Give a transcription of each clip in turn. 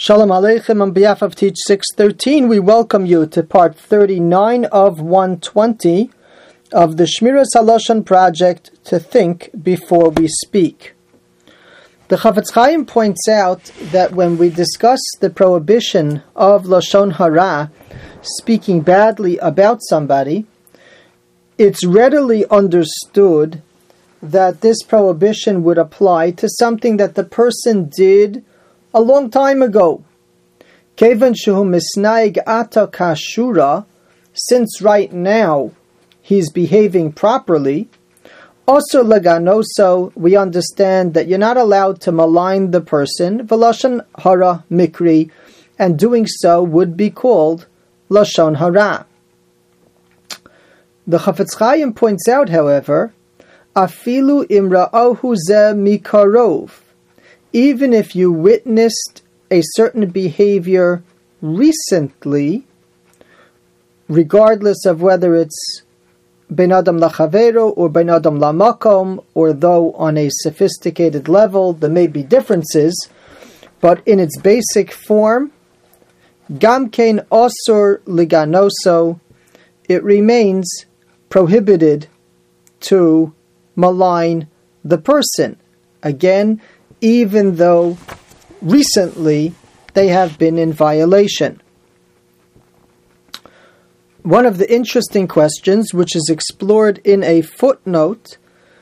Shalom Aleichem. On behalf of Teach 613, we welcome you to part 39 of 120 of the Shmiras HaLashon project, To Think Before We Speak. The Chafetz Chaim points out that when we discuss the prohibition of Lashon Hara, speaking badly about somebody, it's readily understood that this prohibition would apply to something that the person did a long time ago. Kevan shehu misnaig ata kashura, since right now he's behaving properly. Also laganoso, we understand that you're not allowed to malign the person. V'lashon hara mikri, and doing so would be called lashon hara. The Chafetz Chaim points out, however, afilu imra'ohu ze mikarov, even if you witnessed a certain behavior recently, regardless of whether it's ben adam lachavero or ben adam lamakom, or though on a sophisticated level there may be differences, but in its basic form, gamkein osur liganoso, it remains prohibited to malign the person. Again, even though recently they have been in violation. One of the interesting questions, which is explored in a footnote,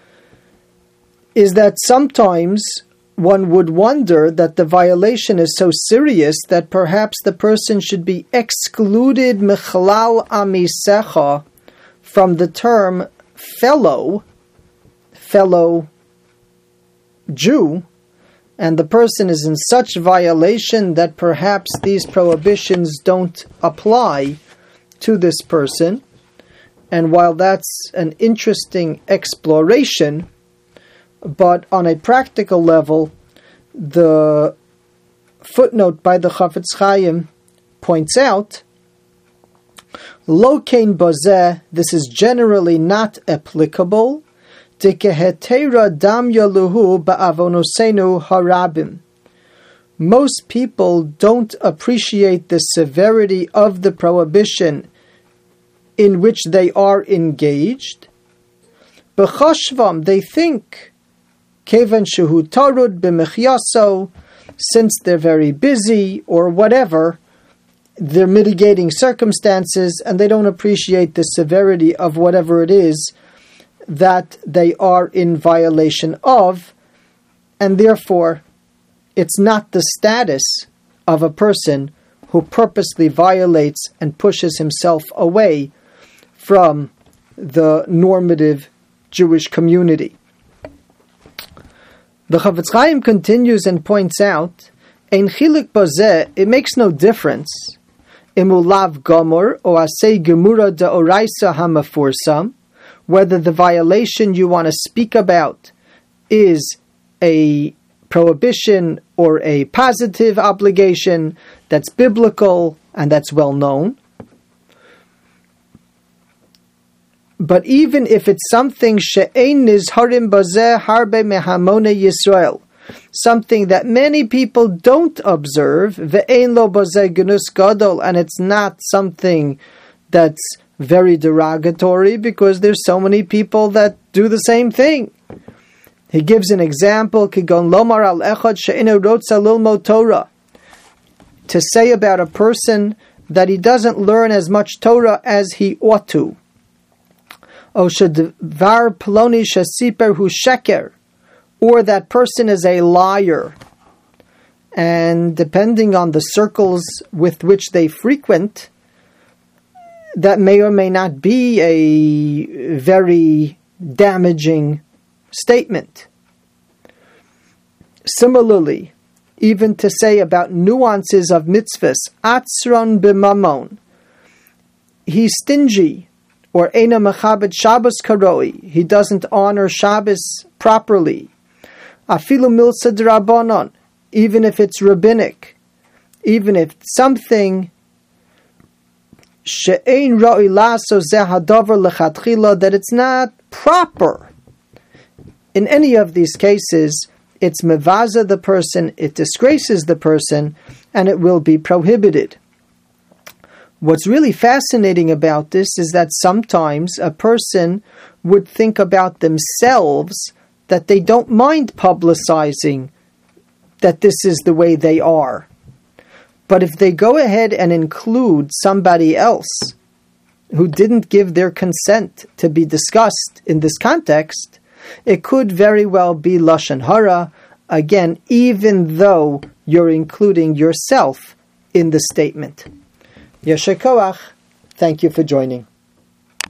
is that sometimes one would wonder that the violation is so serious that perhaps the person should be excluded mechlal amisecha from the term fellow Jew, and the person is in such violation that perhaps these prohibitions don't apply to this person. And while that's an interesting exploration, but on a practical level, the footnote by the Chafetz Chaim points out, Lo kein bozeh, this is generally not applicable, Dikehetera dam yaluhu ba'avonosenu harabim. Most people don't appreciate the severity of the prohibition in which they are engaged. B'chashvam, they think, kevan shehu tarud b'mechyaso, since they're very busy or whatever, they're mitigating circumstances and they don't appreciate the severity of whatever it is that they are in violation of, and therefore it's not the status of a person who purposely violates and pushes himself away from the normative Jewish community. The Chafetz Chaim continues and points out, Ein chilik bazeh, it makes no difference, imulav gomor or asei gemura de oraisa hamafursam, whether the violation you want to speak about is a prohibition or a positive obligation that's biblical and that's well known. But even if it's something she'ein nizharim bazeh harbe mehamone Yisrael, something that many people don't observe, ve'ein lo bazeh gnus gadol, and it's not something that's very derogatory because there's so many people that do the same thing. He gives an example, Kigon lomar al echad she'inu rotza lilmod Torah, to say about a person that he doesn't learn as much Torah as he ought to. O shedvar ploni shesiper hu sheker, or that person is a liar. And depending on the circles with which they frequent, that may or may not be a very damaging statement. Similarly, even to say about nuances of mitzvahs, atzron b'mamon, he's stingy, or eina mechabed Shabbos karoi, he doesn't honor Shabbos properly. Afilu milsa d'Rabbanon, even if it's rabbinic, even if something she'ein ra'i laso zeh hadavar lechatchila, that it's not proper. In any of these cases, it's mevaza the person, it disgraces the person, and it will be prohibited. What's really fascinating about this is that sometimes a person would think about themselves that they don't mind publicizing that this is the way they are. But if they go ahead and include somebody else who didn't give their consent to be discussed in this context, it could very well be Lashon Hara, again, even though you're including yourself in the statement. Yesher Koach, thank you for joining.